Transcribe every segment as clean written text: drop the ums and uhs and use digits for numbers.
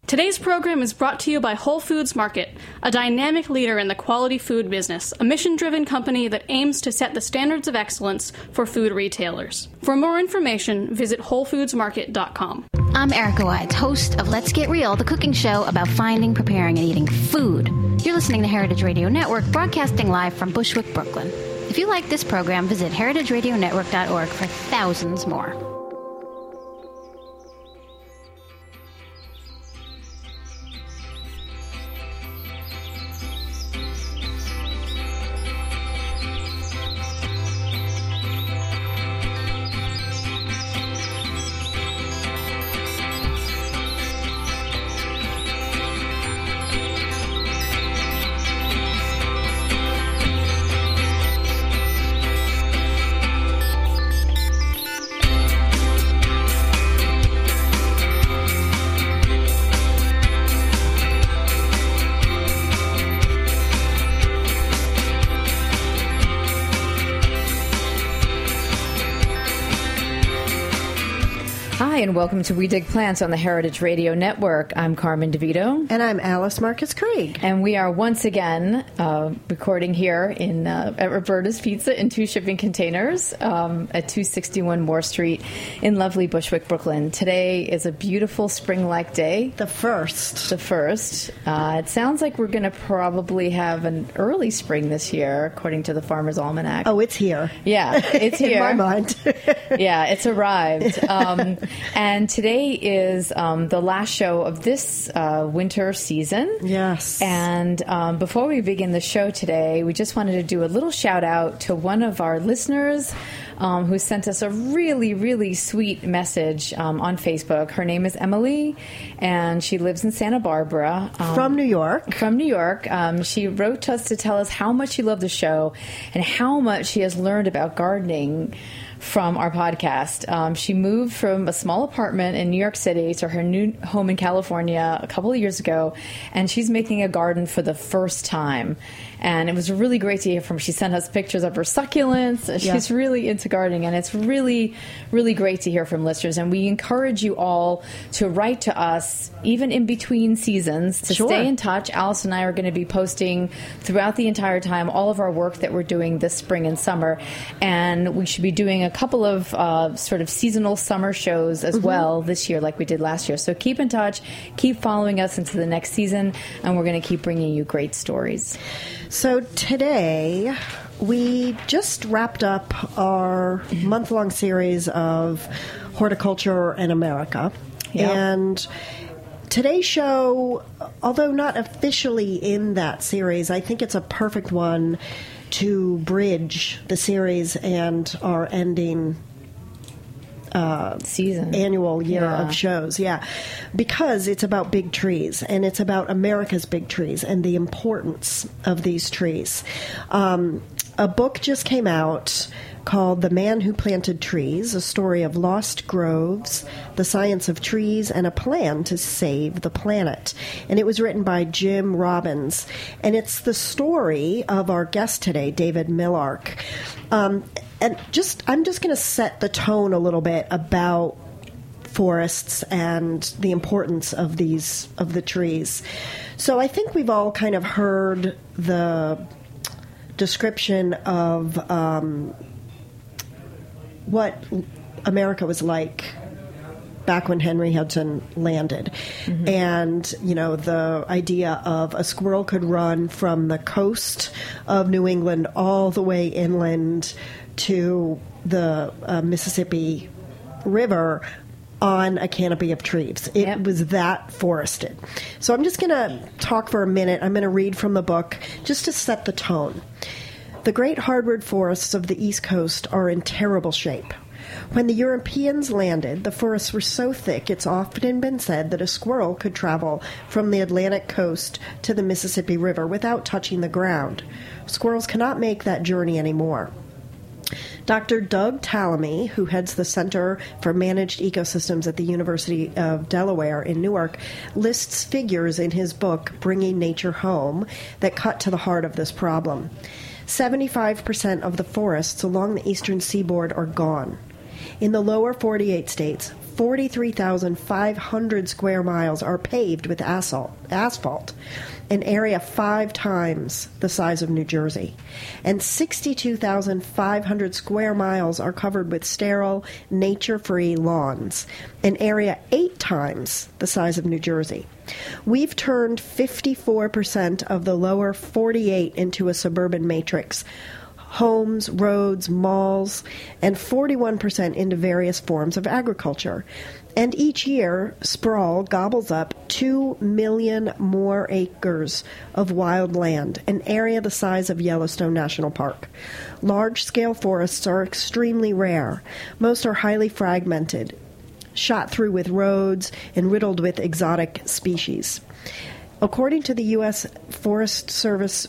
Today's program is brought to you by Whole Foods Market, a dynamic leader in the quality food business, a mission-driven company that aims to set the standards of excellence for food retailers. For more information, visit WholeFoodsMarket.com. I'm Erica Wides, host of Let's Get Real, the cooking show about finding, preparing, and eating food. You're listening to Heritage Radio Network, broadcasting live from Bushwick, Brooklyn. If you like this program, visit heritageradionetwork.org for thousands more. Hi, and welcome to We Dig Plants on the Heritage Radio Network. I'm Carmen DeVito. And I'm Alice Marcus Krieg. And we are once again recording here at Roberta's Pizza in 2 shipping containers at 261 Moore Street in lovely Bushwick, Brooklyn. Today is a beautiful spring-like day. The first. It sounds like we're going to probably have an early spring this year, according to the Farmer's Almanac. Oh, it's here. Yeah, it's here. In my mind. Yeah, it's arrived. And today is the last show of this winter season. Yes. And before we begin the show today, we just wanted to do a little shout out to one of our listeners who sent us a really, really sweet message on Facebook. Her name is Emily, and she lives in Santa Barbara. From New York. She wrote to us to tell us how much she loved the show and how much she has learned about gardening from our podcast. She moved from a small apartment in New York City to her new home in California a couple of years ago, and she's making a garden for the first time. And it was really great to hear from her. She sent us pictures of her succulents. She's really into gardening, and it's really, really great to hear from listeners. And we encourage you all to write to us, even in between seasons, to stay in touch. Alice and I are going to be posting throughout the entire time all of our work that we're doing this spring and summer. And we should be doing a couple of sort of seasonal summer shows as well this year, like we did last year. So keep in touch, keep following us into the next season, and we're going to keep bringing you great stories. So today, we just wrapped up our month-long series of Horticulture in America. Yep. And today's show, although not officially in that series, I think it's a perfect one to bridge the series and our ending season, annual year of shows. Because it's about big trees, and it's about America's big trees and the importance of these trees. A book just came out called The Man Who Planted Trees, a story of lost groves, the science of trees, and a plan to save the planet. And it was written by Jim Robbins. And it's the story of our guest today, David Millark. And I'm just going to set the tone a little bit about forests and the importance of the trees. So I think we've all kind of heard the description of what America was like back when Henry Hudson landed. Mm-hmm. And, the idea of a squirrel could run from the coast of New England all the way inland to the Mississippi River on a canopy of trees. It was that forested. So I'm just going to talk for a minute. I'm going to read from the book just to set the tone. The great hardwood forests of the East Coast are in terrible shape. When the Europeans landed, the forests were so thick it's often been said that a squirrel could travel from the Atlantic coast to the Mississippi River without touching the ground. Squirrels cannot make that journey anymore. Dr. Doug Tallamy, who heads the Center for Managed Ecosystems at the University of Delaware in Newark, lists figures in his book, Bringing Nature Home, that cut to the heart of this problem. 75% of the forests along the eastern seaboard are gone. In the lower 48 states, 43,500 square miles are paved with asphalt, an area 5 times the size of New Jersey. And 62,500 square miles are covered with sterile, nature-free lawns, an area 8 times the size of New Jersey. We've turned 54% of the lower 48 into a suburban matrix. Homes, roads, malls, and 41% into various forms of agriculture. And each year, sprawl gobbles up 2 million more acres of wild land, an area the size of Yellowstone National Park. Large-scale forests are extremely rare. Most are highly fragmented, shot through with roads, and riddled with exotic species. According to U.S. Forest Service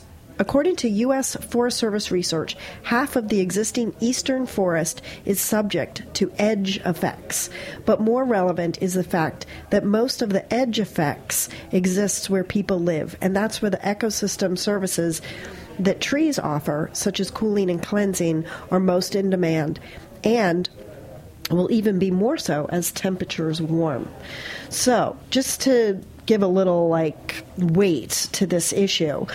research, half of the existing eastern forest is subject to edge effects. But more relevant is the fact that most of the edge effects exists where people live, and that's where the ecosystem services that trees offer, such as cooling and cleansing, are most in demand, and will even be more so as temperatures warm. So, just to give a little weight to this issue,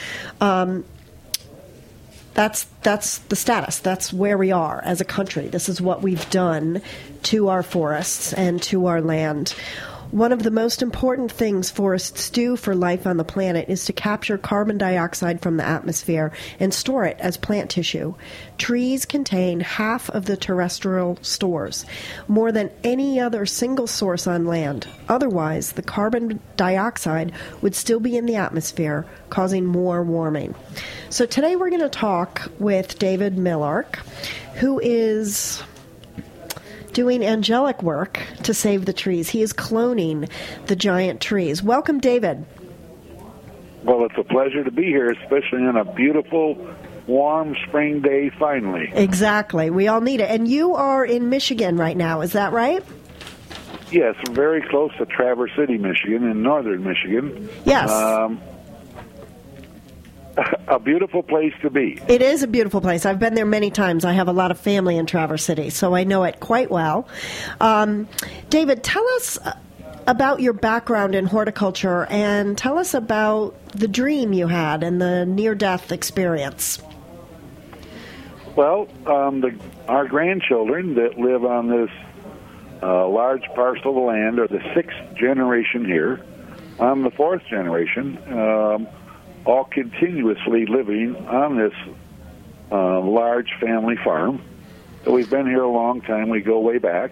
that's the status. That's where we are as a country. This is what we've done to our forests and to our land. One of the most important things forests do for life on the planet is to capture carbon dioxide from the atmosphere and store it as plant tissue. Trees contain half of the terrestrial stores, more than any other single source on land. Otherwise, the carbon dioxide would still be in the atmosphere, causing more warming. So today we're going to talk with David Millark, who is doing angelic work to save the trees. He is cloning the giant trees. Welcome, David. Well, it's a pleasure to be here, especially on a beautiful, warm spring day, finally. Exactly. We all need it. And you are in Michigan right now, is that right? Yes, very close to Traverse City, Michigan, in northern Michigan. Yes. A beautiful place to be. It is a beautiful place. I've been there many times. I have a lot of family in Traverse City, so I know it quite well. David, tell us about your background in horticulture and tell us about the dream you had and the near-death experience. Well, our grandchildren that live on this large parcel of land are the 6th generation here. I'm the 4th generation. All continuously living on this large family farm. So we've been here a long time. We go way back.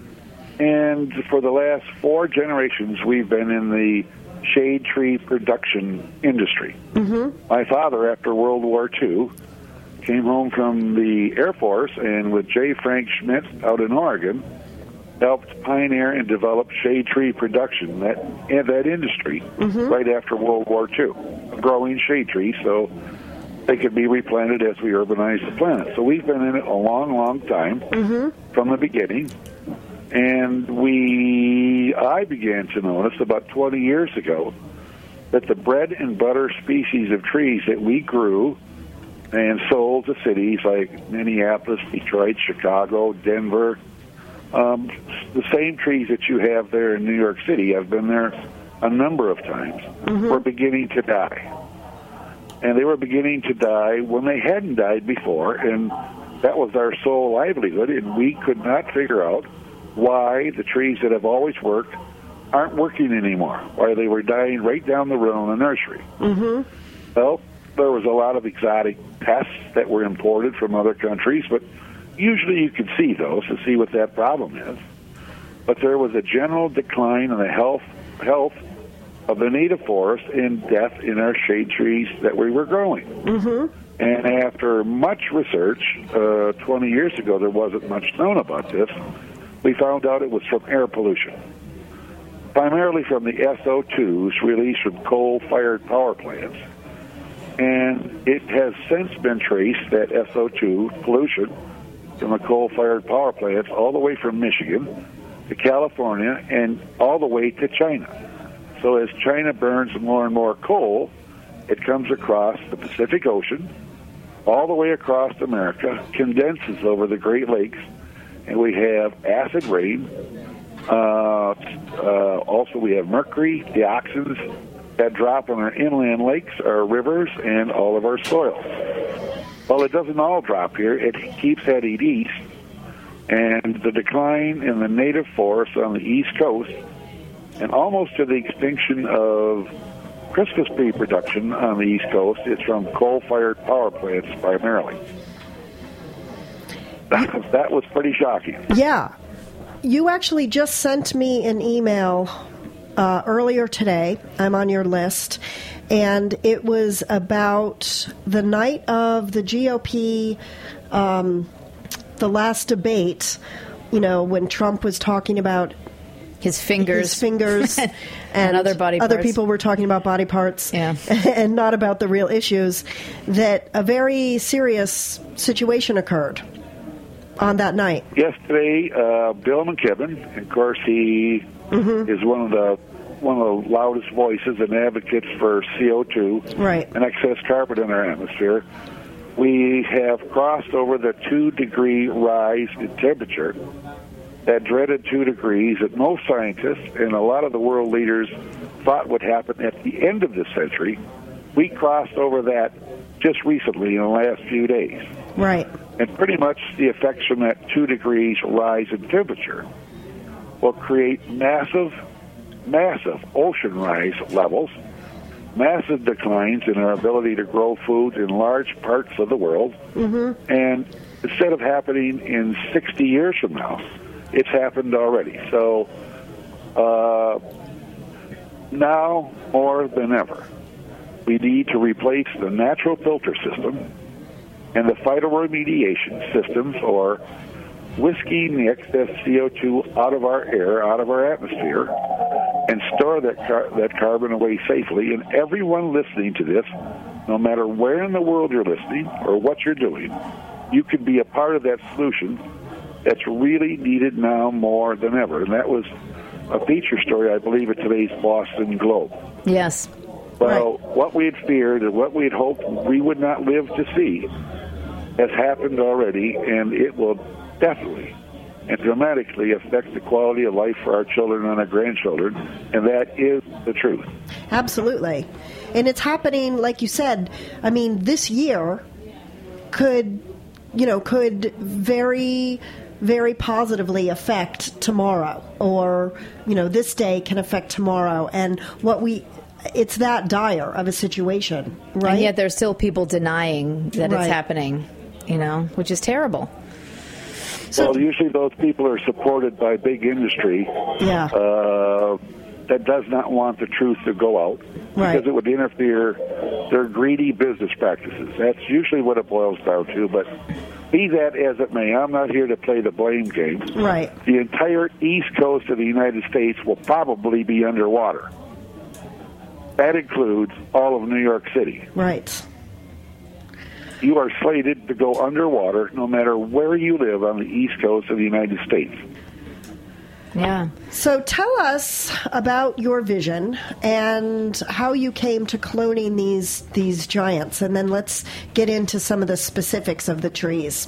And for the last 4 generations, we've been in the shade tree production industry. Mm-hmm. My father, after World War II, came home from the Air Force and with J. Frank Schmidt out in Oregon, helped pioneer and develop shade tree production, that industry, right after World War II, growing shade trees so they could be replanted as we urbanize the planet. So we've been in it a long, long time from the beginning. And I began to notice about 20 years ago that the bread and butter species of trees that we grew and sold to cities like Minneapolis, Detroit, Chicago, Denver, the same trees that you have there in New York City, I've been there a number of times, were beginning to die. And they were beginning to die when they hadn't died before, and that was our sole livelihood, and we could not figure out why the trees that have always worked aren't working anymore, why they were dying right down the road in the nursery. Well, there was a lot of exotic pests that were imported from other countries, but usually you could see those to see what that problem is. But there was a general decline in the health of the native forest and death in our shade trees that we were growing. And after much research, 20 years ago, there wasn't much known about this. We found out it was from air pollution, primarily from the SO2s released from coal-fired power plants. And it has since been traced, that SO2 pollution, from the coal-fired power plants all the way from Michigan to California and all the way to China. So as China burns more and more coal, it comes across the Pacific Ocean, all the way across America, condenses over the Great Lakes, and we have acid rain, Also, we have mercury, dioxins that drop on our inland lakes, our rivers, and all of our soils. Well, it doesn't all drop here. It keeps heading east, and the decline in the native forests on the East Coast, and almost to the extinction of Christmas tree production on the East Coast, is from coal-fired power plants primarily. That was pretty shocking. Yeah. You actually just sent me an email earlier today. I'm on your list. And it was about the night of the GOP, the last debate, when Trump was talking about his fingers and other body parts. Other people were talking about body parts, yeah. And not about the real issues, that a very serious situation occurred on that night. Yesterday, Bill McKibben, of course, he is one of the loudest voices and advocates for CO2 and excess carbon in our atmosphere. We have crossed over the 2-degree rise in temperature, that dreaded 2 degrees that most scientists and a lot of the world leaders thought would happen at the end of this century. We crossed over that just recently in the last few days. Right. And pretty much the effects from that 2 degrees rise in temperature will create massive ocean rise levels, massive declines in our ability to grow food in large parts of the world. And instead of happening in 60 years from now, it's happened already. So now more than ever, we need to replace the natural filter system and the phytoremediation systems, or whisking the excess CO2 out of our air, out of our atmosphere, and store that carbon away safely. And everyone listening to this, no matter where in the world you're listening or what you're doing, you could be a part of that solution that's really needed now more than ever. And that was a feature story, I believe, at today's Boston Globe. Yes. Well, what we had feared and what we had hoped we would not live to see has happened already, and it will definitely and dramatically affect the quality of life for our children and our grandchildren, and that is the truth. Absolutely. And it's happening, like you said, I mean, this year could very, very positively affect tomorrow, or, this day can affect tomorrow. And it's that dire of a situation, right? And yet there's still people denying that it's happening, which is terrible. Well, usually those people are supported by big industry that does not want the truth to go out because it would interfere their greedy business practices. That's usually what it boils down to. But be that as it may, I'm not here to play the blame game. Right. The entire east coast of the United States will probably be underwater. That includes all of New York City. Right. You are slated to go underwater no matter where you live on the east coast of the United States. Yeah. So tell us about your vision and how you came to cloning these giants, and then let's get into some of the specifics of the trees.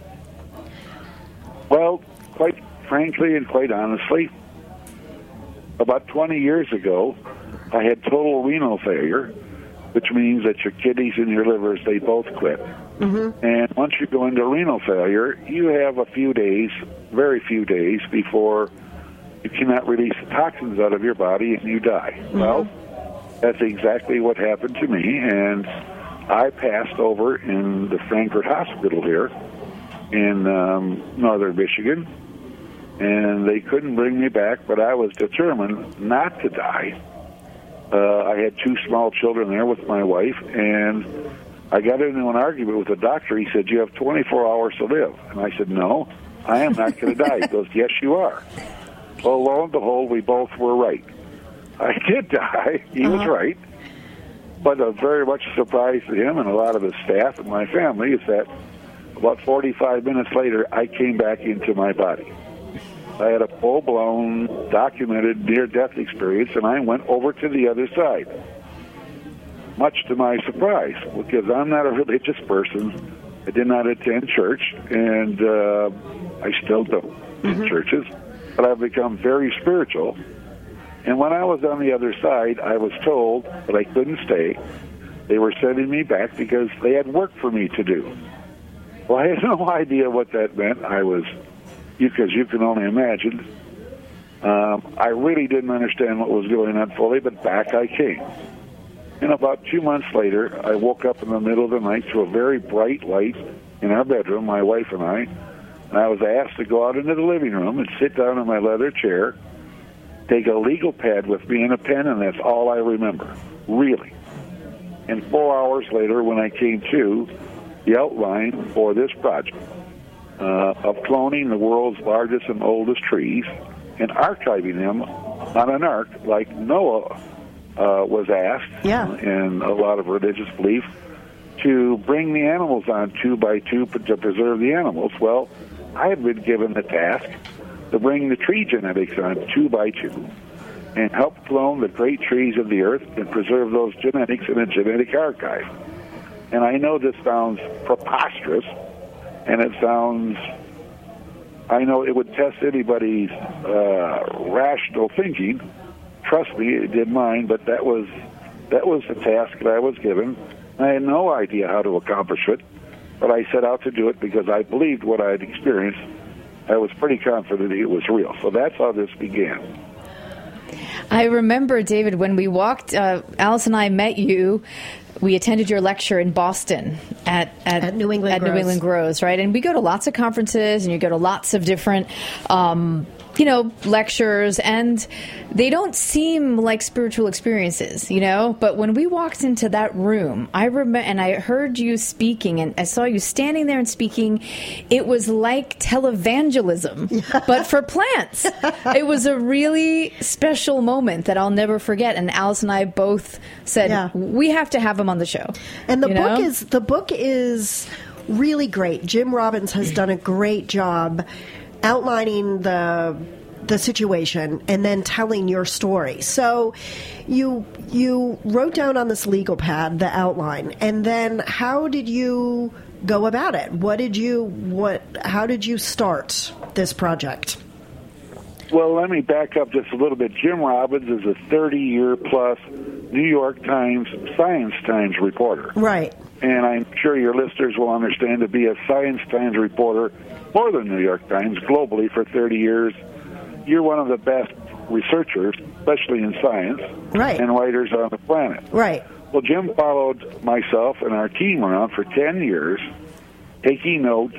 Well, quite frankly and quite honestly, about 20 years ago, I had total renal failure, which means that your kidneys and your livers, they both quit. And once you go into renal failure, you have a few days, very few days, before you cannot release the toxins out of your body and you die. Well, that's exactly what happened to me, and I passed over in the Frankfurt Hospital here in northern Michigan, and they couldn't bring me back, but I was determined not to die. I had 2 small children there with my wife, and I got into an argument with the doctor. He said, "You have 24 hours to live." And I said, "No, I am not going to die." He goes, "Yes, you are." Well, lo and behold, we both were right. I did die. He was right. But a very much surprise to him and a lot of his staff and my family is that about 45 minutes later, I came back into my body. I had a full-blown, documented near-death experience, and I went over to the other side, much to my surprise, because I'm not a religious person. I did not attend church, and I still don't in churches. but I've become very spiritual. And when I was on the other side, I was told that I couldn't stay. They were sending me back because they had work for me to do. Well, I had no idea what that meant. Because you can only imagine. I really didn't understand what was going on fully, but back I came. And about 2 months later, I woke up in the middle of the night to a very bright light in our bedroom, my wife and I was asked to go out into the living room and sit down in my leather chair, take a legal pad with me and a pen, and that's all I remember, really. And 4 hours later, when I came to, the outline for this project of cloning the world's largest and oldest trees and archiving them on an ark like Noah was asked, in a lot of religious belief, to bring the animals on 2 by 2 to preserve the animals. Well, I had been given the task to bring the tree genetics on 2 by 2 and help clone the great trees of the earth and preserve those genetics in a genetic archive. And I know this sounds preposterous, and I know it would test anybody's rational thinking. Trust me, it did mine, but that was the task that I was given. I had no idea how to accomplish it, but I set out to do it because I believed what I had experienced. I was pretty confident it was real. So that's how this began. I remember, David, when we walked, Alice and I met you. We attended your lecture in Boston at New England Grows, right? And we go to lots of conferences, and you go to lots of different, lectures, and they don't seem like spiritual experiences, But when we walked into that room, I remember, and I heard you speaking, and I saw you standing there and speaking. It was like televangelism, but for plants. It was a really special moment that I'll never forget. And Alice and I both said, we have to have him on the show. And the book is really great. Jim Robbins has done a great job outlining the situation and then telling your story. So you wrote down on this legal pad the outline, and then how did you go about it? How did you start this project? Well, let me back up just a little bit. Jim Robbins is a 30-year-plus New York Times Science Times reporter. Right. And I'm sure your listeners will understand, to be a Science Times reporter for the New York Times globally for 30 years, you're one of the best researchers, especially in science, and writers on the planet. Right. Well, Jim followed myself and our team around for 10 years, taking notes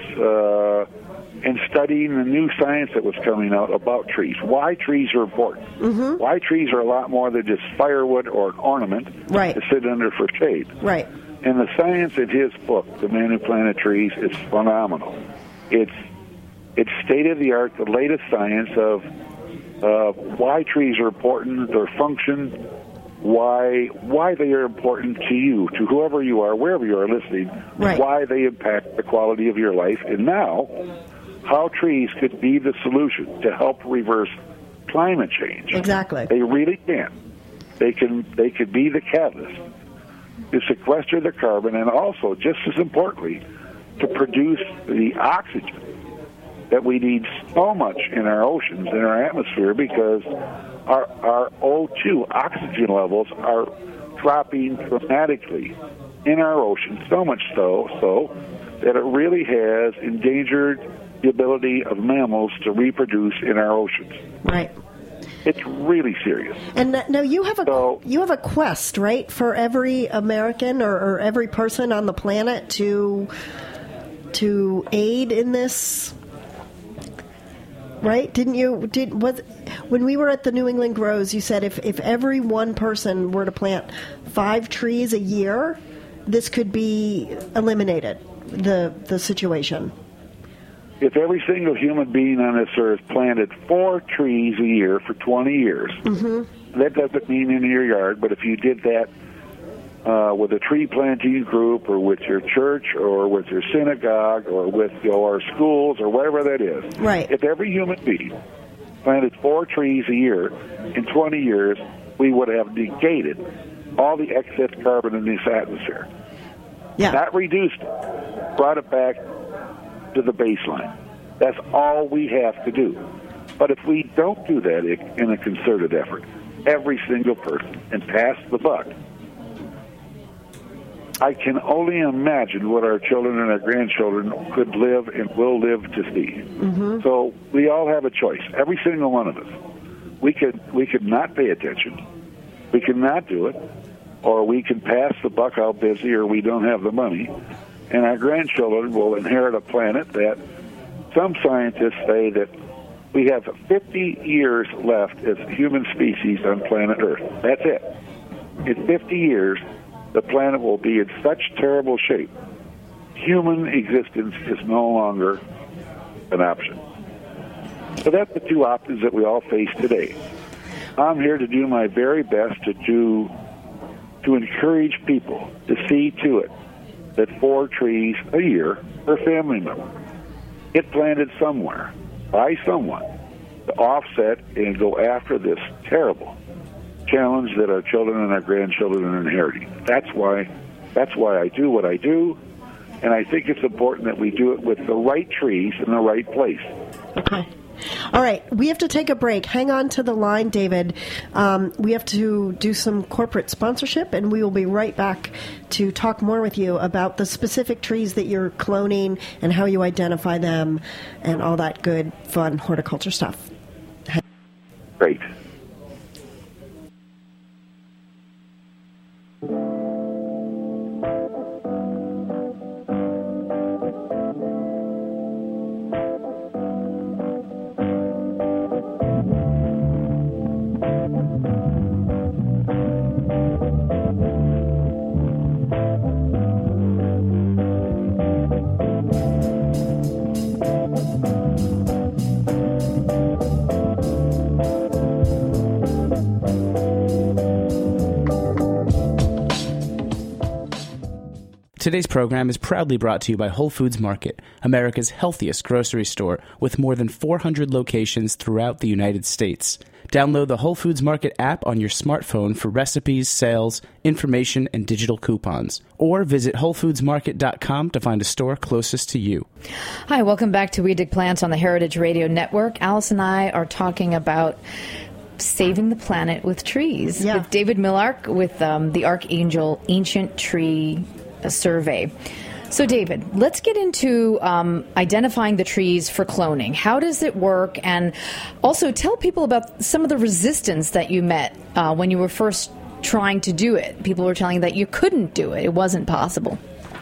and studying the new science that was coming out about trees. Why trees are important. Mm-hmm. Why trees are a lot more than just firewood or an ornament to sit under for shade. Right. And the science in his book, The Man Who Planted Trees, is phenomenal. It's state-of-the-art, the latest science of why trees are important, their function, why they are important to you, to whoever you are, wherever you are listening, why they impact the quality of your life, and now how trees could be the solution to help reverse climate change. Exactly. They really can. They could be the catalyst to sequester the carbon, and also, just as importantly, to produce the oxygen that we need so much in our oceans, in our atmosphere, because our O2 oxygen levels are dropping dramatically in our oceans, so much so that it really has endangered the ability of mammals to reproduce in our oceans. Right. It's really serious. And now you have a quest, right, for every American or every person on the planet to aid in this. Right? When we were at the New England Grows, you said if every one person were to plant 5 trees a year, this could be eliminated, the situation. If every single human being on this earth planted 4 trees a year for 20 years, that doesn't mean in your yard, but if you did that with a tree planting group, or with your church, or with your synagogue, or with your schools, or whatever that is. Right. If every human being planted 4 trees a year in 20 years, we would have negated all the excess carbon in this atmosphere. Yeah. Not reduced it, brought it back to the baseline. That's all we have to do. But if we don't do that in a concerted effort, every single person, and pass the buck, I can only imagine what our children and our grandchildren could live and will live to see. So we all have a choice, every single one of us. We could not pay attention. We could not do it, or we can pass the buck how busy or we don't have the money, and our grandchildren will inherit a planet that some scientists say that we have 50 years left as human species on planet Earth. That's it. In 50 years, the planet will be in such terrible shape, human existence is no longer an option. So that's the two options that we all face today. I'm here to do my very best to encourage people to see to it that 4 trees a year per family member get planted somewhere by someone to offset and go after this terrible challenge that our children and our grandchildren are inheriting. That's why I do what I do, and I think it's important that we do it with the right trees in the right place. Okay. All right, we have to take a break. Hang on to the line, David. We have to do some corporate sponsorship, and we will be right back to talk more with you about the specific trees that you're cloning and how you identify them and all that good, fun horticulture stuff. Great. Today's program is proudly brought to you by Whole Foods Market, America's healthiest grocery store with more than 400 locations throughout the United States. Download the Whole Foods Market app on your smartphone for recipes, sales, information, and digital coupons. Or visit WholeFoodsMarket.com to find a store closest to you. Hi, welcome back to We Dig Plants on the Heritage Radio Network. Alice and I are talking about saving the planet with trees with David Millark with the Archangel Ancient Tree Survey. So, David, let's get into identifying the trees for cloning. How does it work? And also tell people about some of the resistance that you met when you were first trying to do it. People were telling you that you couldn't do it. It wasn't possible.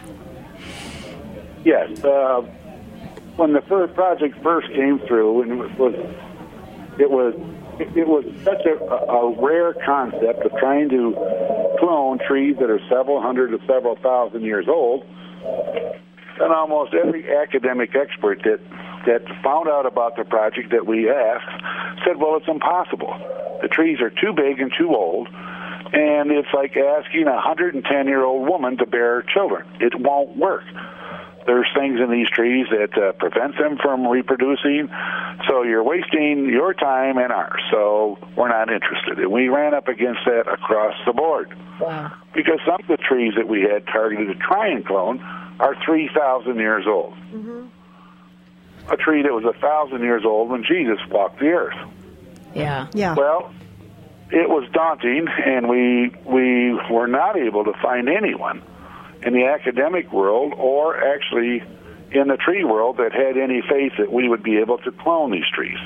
Yes. When the first project first came through, and it was such a rare concept of trying to clone trees that are several hundred to several thousand years old, and almost every academic expert that found out about the project that we asked said, well, it's impossible. The trees are too big and too old, and it's like asking a 110-year-old woman to bear children. It won't work. There's things in these trees that prevent them from reproducing, so you're wasting your time and ours, so we're not interested. And we ran up against that across the board. Wow. Because some of the trees that we had targeted to try and clone are 3,000 years old. Mm-hmm. A tree that was 1,000 years old when Jesus walked the earth. Yeah. Well, it was daunting, and we were not able to find anyone in the academic world or actually in the tree world that had any faith that we would be able to clone these trees.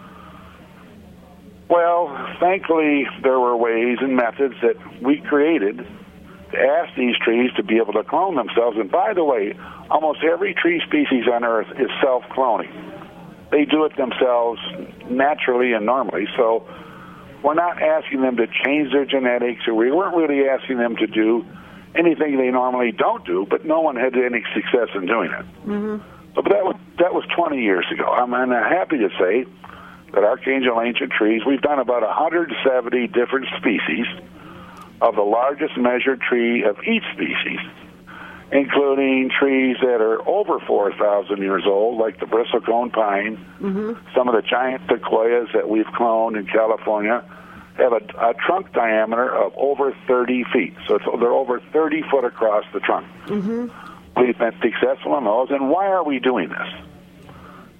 Well, thankfully, there were ways and methods that we created to ask these trees to be able to clone themselves. And by the way, almost every tree species on Earth is self-cloning. They do it themselves naturally and normally, so we're not asking them to change their genetics, or we weren't really asking them to do anything they normally don't do, but no one had any success in doing it. Mm-hmm. But that was 20 years ago. I'm happy to say that Archangel Ancient Trees, we've done about 170 different species of the largest measured tree of each species, including trees that are over 4,000 years old, like the bristlecone pine. Mm-hmm. Some of the giant sequoias that we've cloned in California have a trunk diameter of over 30 feet. So they're over 30 foot across the trunk. Mm-hmm. We've been successful in those. And why are we doing this?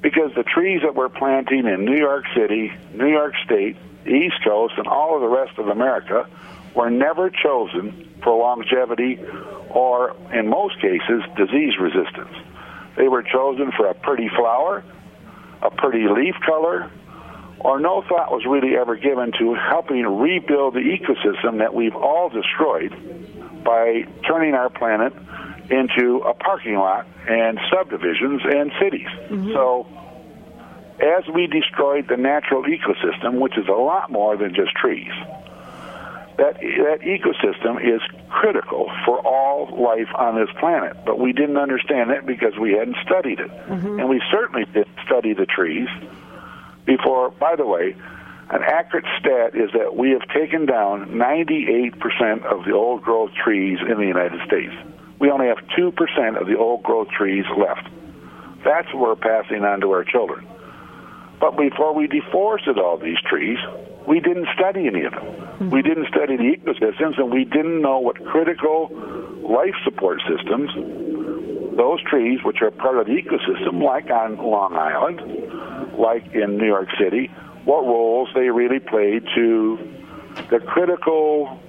because the trees that we're planting in New York City, New York State, the East Coast, and all of the rest of America were never chosen for longevity or, in most cases, disease resistance. They were chosen for a pretty flower, a pretty leaf color, or no thought was really ever given to helping rebuild the ecosystem that we've all destroyed by turning our planet into a parking lot and subdivisions and cities. So as we destroyed the natural ecosystem, which is a lot more than just trees, that ecosystem is critical for all life on this planet. But we didn't understand it because we hadn't studied it. And we certainly didn't study the trees before. By the way, an accurate stat is that we have taken down 98% of the old-growth trees in the United States. We only have 2% of the old-growth trees left. That's what we're passing on to our children. But before we deforested all these trees, we didn't study any of them. We didn't study the ecosystems, and we didn't know what critical life support systems, those trees which are part of the ecosystem, like on Long Island, like in New York City, what roles they really played to the critical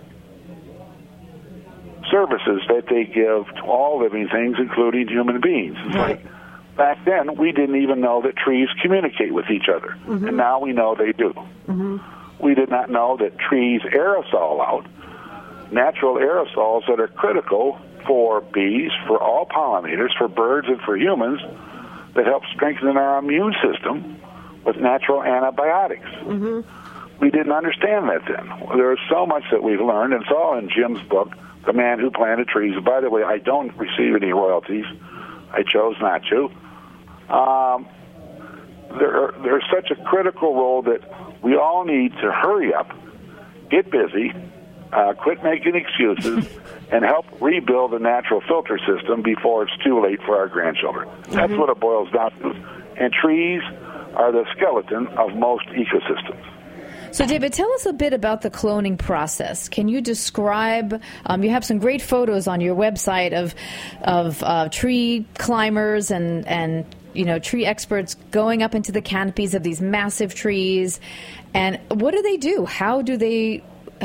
services that they give to all living things, including human beings. Like back then, we didn't even know that trees communicate with each other, and now we know they do. We did not know that trees aerosol out natural aerosols that are critical for bees, for all pollinators, for birds, and for humans, that help strengthen our immune system with natural antibiotics. We didn't understand that then. There's so much that we've learned, and it's all in Jim's book, The Man Who Planted Trees. By the way, I don't receive any royalties. I chose not to. There's such a critical role that we all need to hurry up, get busy, quit making excuses, and help rebuild the natural filter system before it's too late for our grandchildren. That's what it boils down to. And trees are the skeleton of most ecosystems. So, David, tell us a bit about the cloning process. Can you describe? You have some great photos on your website of tree climbers and tree experts going up into the canopies of these massive trees. And what do they do? What do they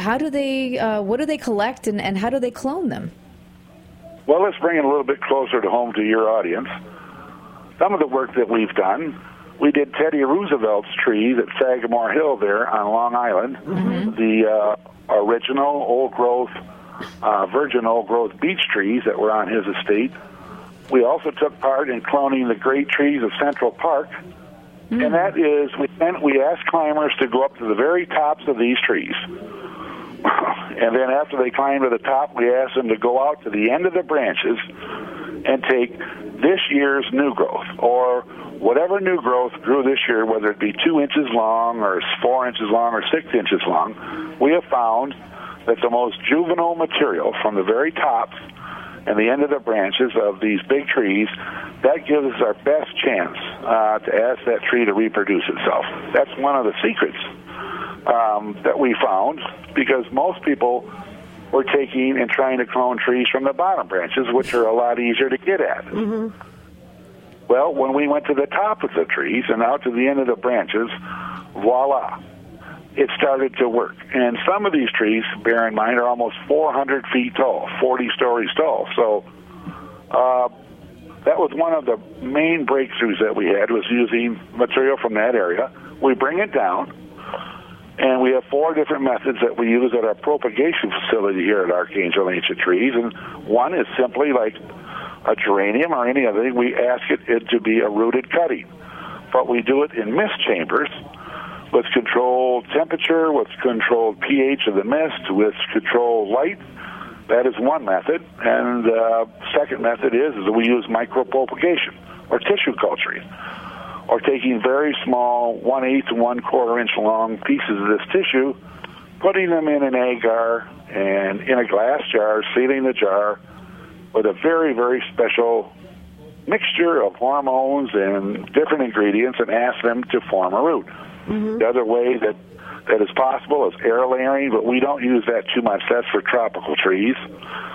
collect, and how do they clone them? Well, let's bring it a little bit closer to home to your audience. Some of the work that we've done, we did Teddy Roosevelt's trees at Sagamore Hill there on Long Island, the original old-growth, virgin old-growth beech trees that were on his estate. We also took part in cloning the great trees of Central Park, and that is, we asked climbers to go up to the very tops of these trees. And then after they climb to the top, we asked them to go out to the end of the branches and take this year's new growth, or whatever new growth grew this year, whether it be 2 inches long or 4 inches long or 6 inches long. We have found that the most juvenile material from the very tops and the end of the branches of these big trees, that gives us our best chance to ask that tree to reproduce itself. That's one of the secrets that we found, because most people were taking and trying to clone trees from the bottom branches, which are a lot easier to get at. Well, when we went to the top of the trees and out to the end of the branches, voila, it started to work. And some of these trees, bear in mind, are almost 400 feet tall, 40 stories tall. So that was one of the main breakthroughs that we had, was using material from that area. We bring it down, and we have 4 different methods that we use at our propagation facility here at Archangel Ancient Trees. And one is simply like a geranium or any other thing. We ask it to be a rooted cutting. But we do it in mist chambers with controlled temperature, with controlled pH of the mist, with controlled light. That is one method. And the second method is that we use micropropagation, or tissue culturing, or taking very small 1/8 to 1/4 inch long pieces of this tissue, putting them in an agar and in a glass jar, sealing the jar with a very, very special mixture of hormones and different ingredients, and ask them to form a root. The other way that is possible is air layering, but we don't use that too much. That's for tropical trees.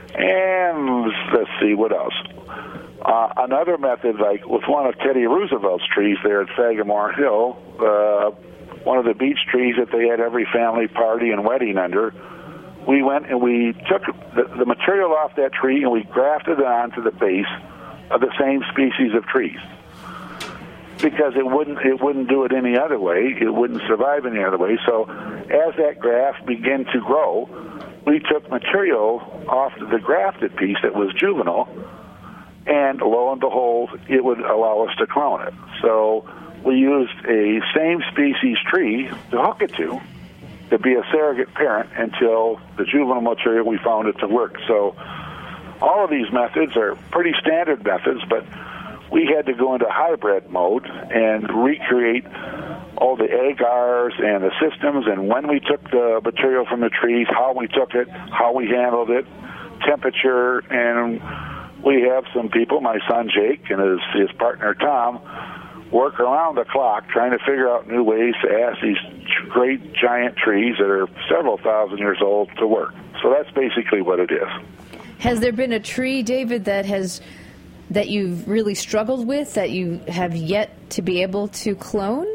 And let's see, what else? Another method, like with one of Teddy Roosevelt's trees there at Sagamore Hill, one of the beech trees that they had every family party and wedding under, we went and we took the material off that tree and we grafted it onto the base of the same species of trees. Because it wouldn't do it any other way. It wouldn't survive any other way. So as that graft began to grow, we took material off the grafted piece that was juvenile, and lo and behold, it would allow us to clone it. So we used a same species tree to hook it to be a surrogate parent until the juvenile material we found it to work. So all of these methods are pretty standard methods, but we had to go into hybrid mode and recreate all the agars and the systems and when we took the material from the trees, how we took it, how we handled it, temperature, and we have some people, my son Jake and his partner Tom, work around the clock trying to figure out new ways to ask these great giant trees that are several thousand years old to work. So that's basically what it is. Has there been a tree, David, that you've really struggled with, that you have yet to be able to clone?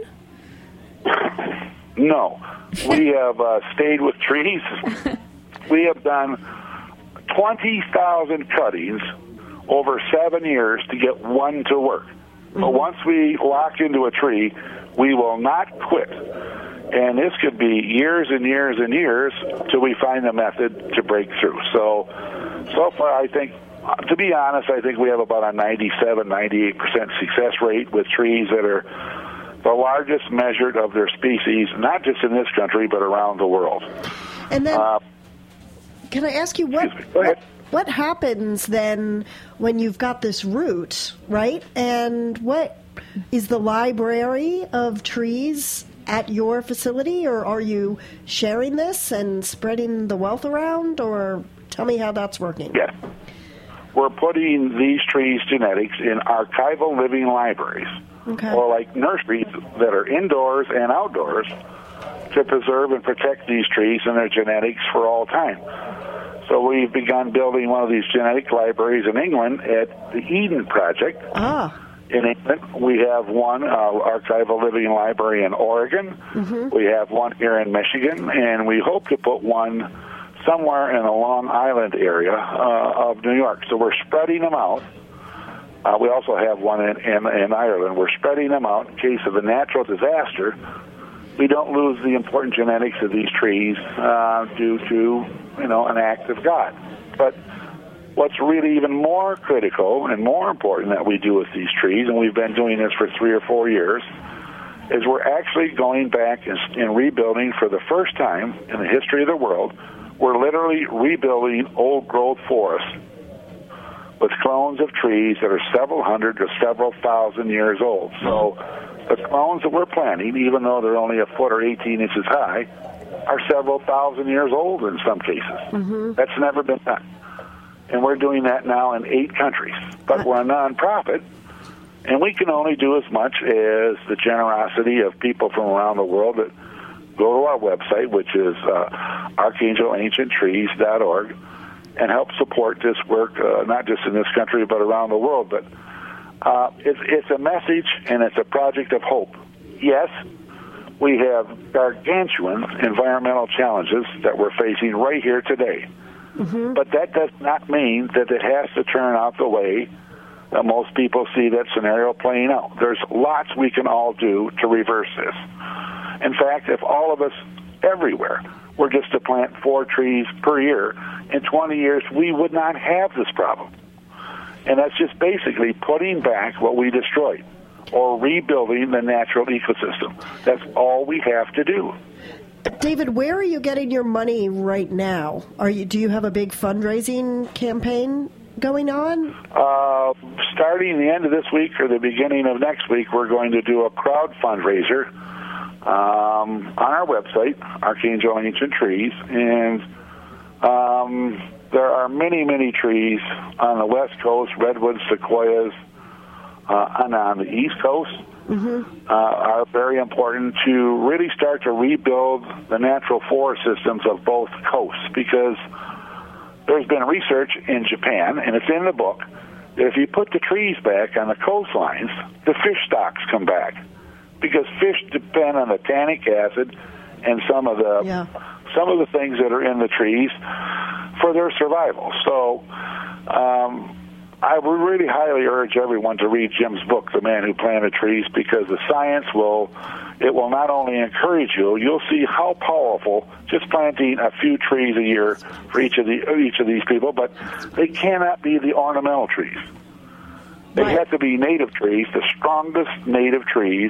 No. We have stayed with trees. We have done 20,000 cuttings over 7 years to get one to work. But once we lock into a tree, we will not quit. And this could be years and years and years till we find the method to break through. So far, I think, to be honest, I think we have about a 97, 98% success rate with trees that are the largest measured of their species, not just in this country, but around the world. And then, can I ask you what happens then when you've got this root, right? And what is the library of trees at your facility, or are you sharing this and spreading the wealth around, or tell me how that's working? Yes. We're putting these trees' genetics in archival living libraries, or like nurseries that are indoors and outdoors to preserve and protect these trees and their genetics for all time. So we've begun building one of these genetic libraries in England at the Eden Project. In England, we have one archival living library in Oregon. We have one here in Michigan, and we hope to put one somewhere in the Long Island area of New York. So we're spreading them out. We also have one in Ireland. We're spreading them out in case of a natural disaster. We don't lose the important genetics of these trees due to, an act of God. But what's really even more critical and more important that we do with these trees, and we've been doing this for 3 or 4 years, is we're actually going back and rebuilding for the first time in the history of the world. We're literally rebuilding old-growth forests with clones of trees that are several hundred or several thousand years old. So the clones that we're planting, even though they're only a foot or 18 inches high, are several thousand years old in some cases. That's never been done. And we're doing that now in 8 countries. But we're a nonprofit, and we can only do as much as the generosity of people from around the world that go to our website, which is archangelancienttrees.org, and help support this work, not just in this country, but around the world. But it's a message, and it's a project of hope. Yes, we have gargantuan environmental challenges that we're facing right here today. But that does not mean that it has to turn out the way that most people see that scenario playing out. There's lots we can all do to reverse this. In fact, if all of us everywhere were just to plant 4 trees per year, in 20 years we would not have this problem. And that's just basically putting back what we destroyed or rebuilding the natural ecosystem. That's all we have to do. David, where are you getting your money right now? Do you have a big fundraising campaign going on? Starting the end of this week or the beginning of next week, we're going to do a crowd fundraiser on our website, Archangel Ancient Trees, and there are many, many trees on the West Coast, redwoods, sequoias, and on the East Coast are very important to really start to rebuild the natural forest systems of both coasts, because there's been research in Japan, and it's in the book, that if you put the trees back on the coastlines, the fish stocks come back, because fish depend on the tannic acid and some of the things that are in the trees for their survival. So I would really highly urge everyone to read Jim's book, The Man Who Planted Trees, because the science will not only encourage you, you'll see how powerful just planting a few trees a year for each of these people, but they cannot be the ornamental trees. They have to be native trees, the strongest native trees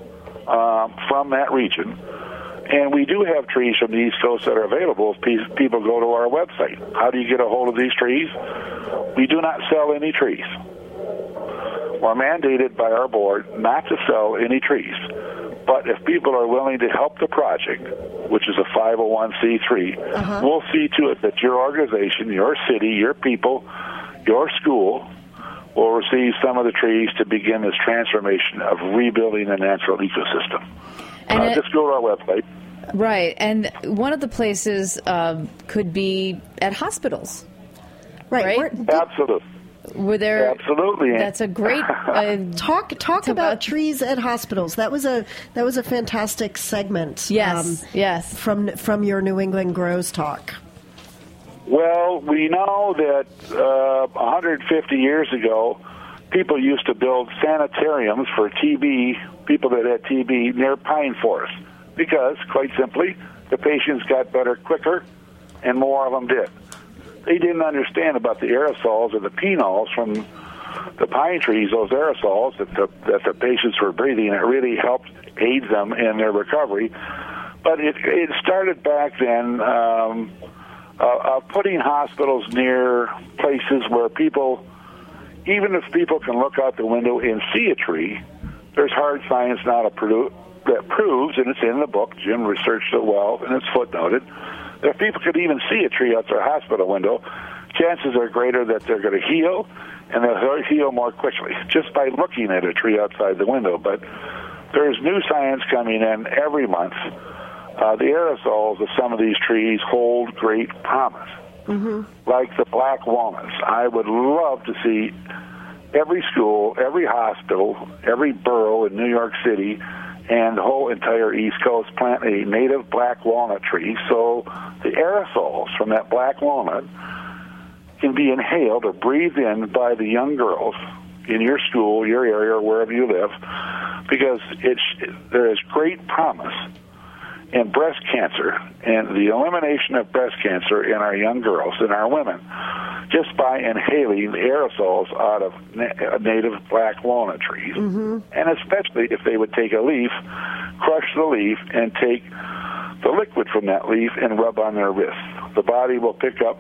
from that region. And we do have trees from the East Coast that are available if people go to our website. How do you get a hold of these trees? We do not sell any trees. We're mandated by our board not to sell any trees. But if people are willing to help the project, which is a 501c3, we'll see to it that your organization, your city, your people, your school will receive some of the trees to begin this transformation of rebuilding the natural ecosystem. And just go to our website. Right, and one of the places could be at hospitals. Right? Absolutely. Were there? Absolutely. That's a great talk about trees at hospitals. That was a fantastic segment. Yes, yes. From your New England Grows talk. Well, we know that 150 years ago, people used to build sanitariums for TB, people that had TB, near pine forests, because, quite simply, the patients got better quicker, and more of them did. They didn't understand about the aerosols or the phenols from the pine trees, those aerosols that the patients were breathing. It really helped aid them in their recovery. But it started back then putting hospitals near places where people, even if people can look out the window and see a tree, there's hard science now that proves, and it's in the book, Jim researched it well, and it's footnoted, that if people could even see a tree out their hospital window, chances are greater that they're going to heal, and they'll heal more quickly, just by looking at a tree outside the window. But there's new science coming in every month. The aerosols of some of these trees hold great promise, like the black walnuts. I would love to see every school, every hospital, every borough in New York City, and the whole entire East Coast plant a native black walnut tree, so the aerosols from that black walnut can be inhaled or breathed in by the young girls in your school, your area, or wherever you live, because there is great promise in breast cancer and the elimination of breast cancer in our young girls and our women just by inhaling the aerosols out of native black walnut trees. And especially if they would take a leaf, crush the leaf, and take the liquid from that leaf and rub on their wrists. The body will pick up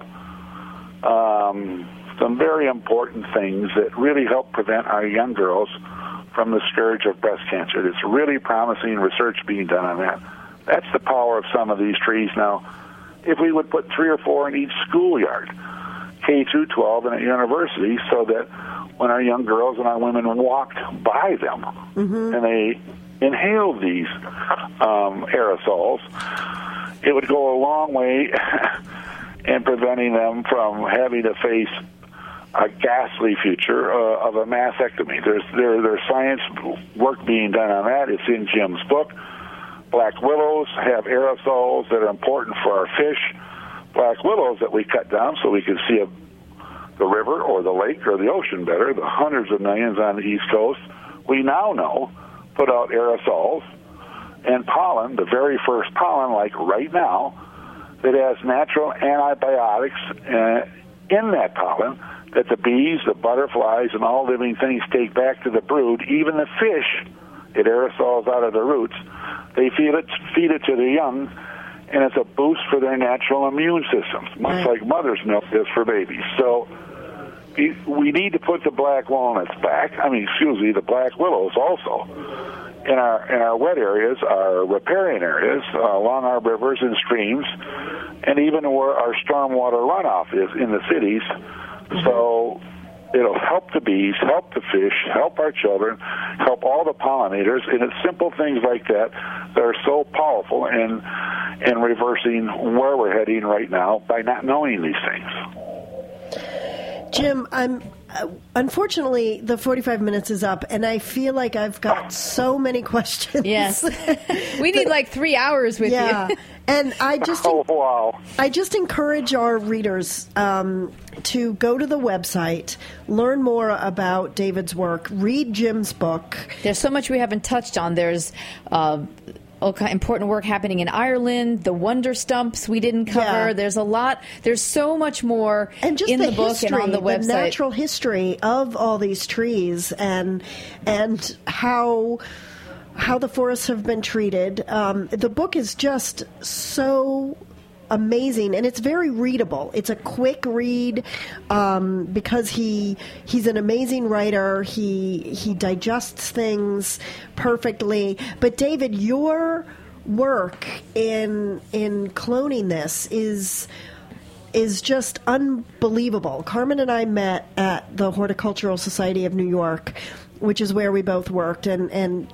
some very important things that really help prevent our young girls from the scourge of breast cancer. There's really promising research being done on that. That's the power of some of these trees. Now, if we would put 3 or 4 in each schoolyard, K through 12 and at universities, so that when our young girls and our women walked by them and they inhaled these aerosols, it would go a long way in preventing them from having to face a ghastly future of a mastectomy. There's science work being done on that. It's in Jim's book. Black willows have aerosols that are important for our fish. Black willows that we cut down so we can see the river or the lake or the ocean better, the hundreds of millions on the East Coast, we now know put out aerosols and pollen, the very first pollen, like right now, that has natural antibiotics in that pollen that the bees, the butterflies, and all living things take back to the brood. Even the fish, it aerosols out of the roots. They feed it to the young, and it's a boost for their natural immune systems, much like mother's milk is for babies. So we need to put the black walnuts back. The black willows also in our wet areas, our riparian areas, along our rivers and streams, and even where our stormwater runoff is in the cities. So It'll help the bees, help the fish, help our children, help all the pollinators, and it's simple things like that that are so powerful in reversing where we're heading right now by not knowing these things. Jim, unfortunately, the 45 minutes is up, and I feel like I've got so many questions. Yes. We need like 3 hours with you. And I just wow. I just encourage our readers to go to the website, learn more about David's work, read Jim's book. There's so much we haven't touched on. There's important work happening in Ireland, the wonder stumps we didn't cover. Yeah. There's a lot. There's so much more and just in the book history, and on the website. The natural history of all these trees and how the forests have been treated. The book is just so amazing, and it's very readable. It's a quick read because he's an amazing writer. He digests things perfectly. But David, your work in cloning this is just unbelievable. Carmen and I met at the Horticultural Society of New York, which is where we both worked, and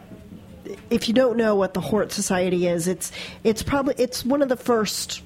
if you don't know what the Hort Society is, it's one of the first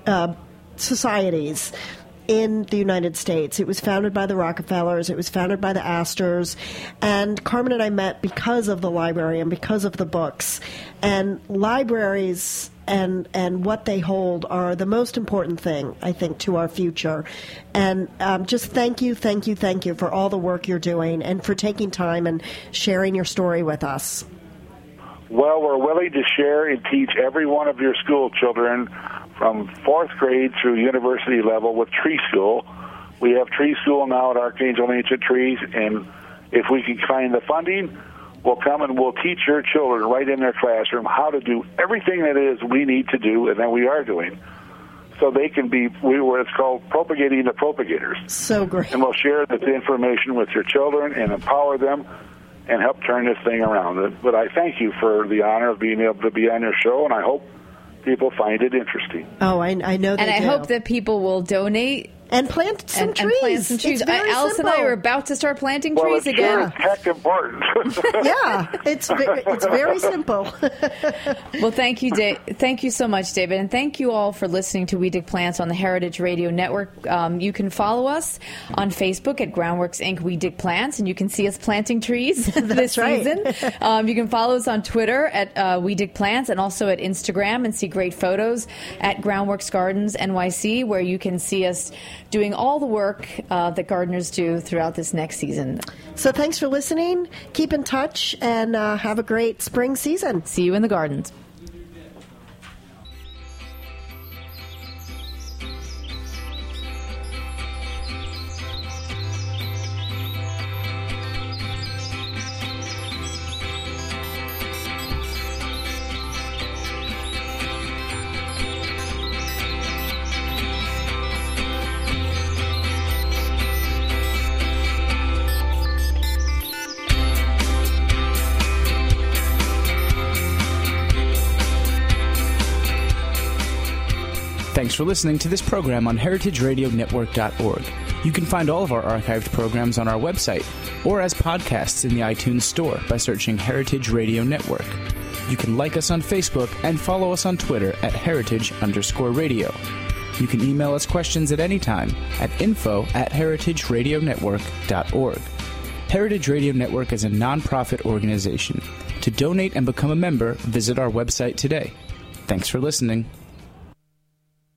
societies in the United States. It was founded by the Rockefellers. It was founded by the Astors. And Carmen and I met because of the library and because of the books. And libraries and what they hold are the most important thing, I think, to our future. And just thank you for all the work you're doing and for taking time and sharing your story with us. Well, we're willing to share and teach every one of your school children from 4th grade through university level with Tree School. We have Tree School now at Archangel Ancient Trees, and if we can find the funding, we'll come and we'll teach your children right in their classroom how to do everything that is we need to do and that we are doing, so they can be what it's called propagating the propagators. So great. And we'll share this information with your children and empower them and help turn this thing around. But I thank you for the honor of being able to be on your show, and I hope people find it interesting. Oh, I know they do. And I hope that people will donate and plant some trees. And plant some trees. Alice and I are about to start planting trees again. Well, it's heck important. Yeah, it's very simple. Well, thank you, thank you so much, David, and thank you all for listening to We Dig Plants on the Heritage Radio Network. You can follow us on Facebook at Groundworks Inc. We Dig Plants, and you can see us planting trees this season. You can follow us on Twitter at We Dig Plants, and also at Instagram, and see great photos at Groundworks Gardens NYC, where you can see us doing all the work that gardeners do throughout this next season. So thanks for listening. Keep in touch and have a great spring season. See you in the gardens. Thanks for listening to this program on heritageradionetwork.org. You can find all of our archived programs on our website or as podcasts in the iTunes Store by searching Heritage Radio Network. You can like us on Facebook and follow us on Twitter at heritage_radio. You can email us questions at any time at info@heritageradionetwork.org. Heritage Radio Network is a nonprofit organization. To donate and become a member, visit our website today. Thanks for listening.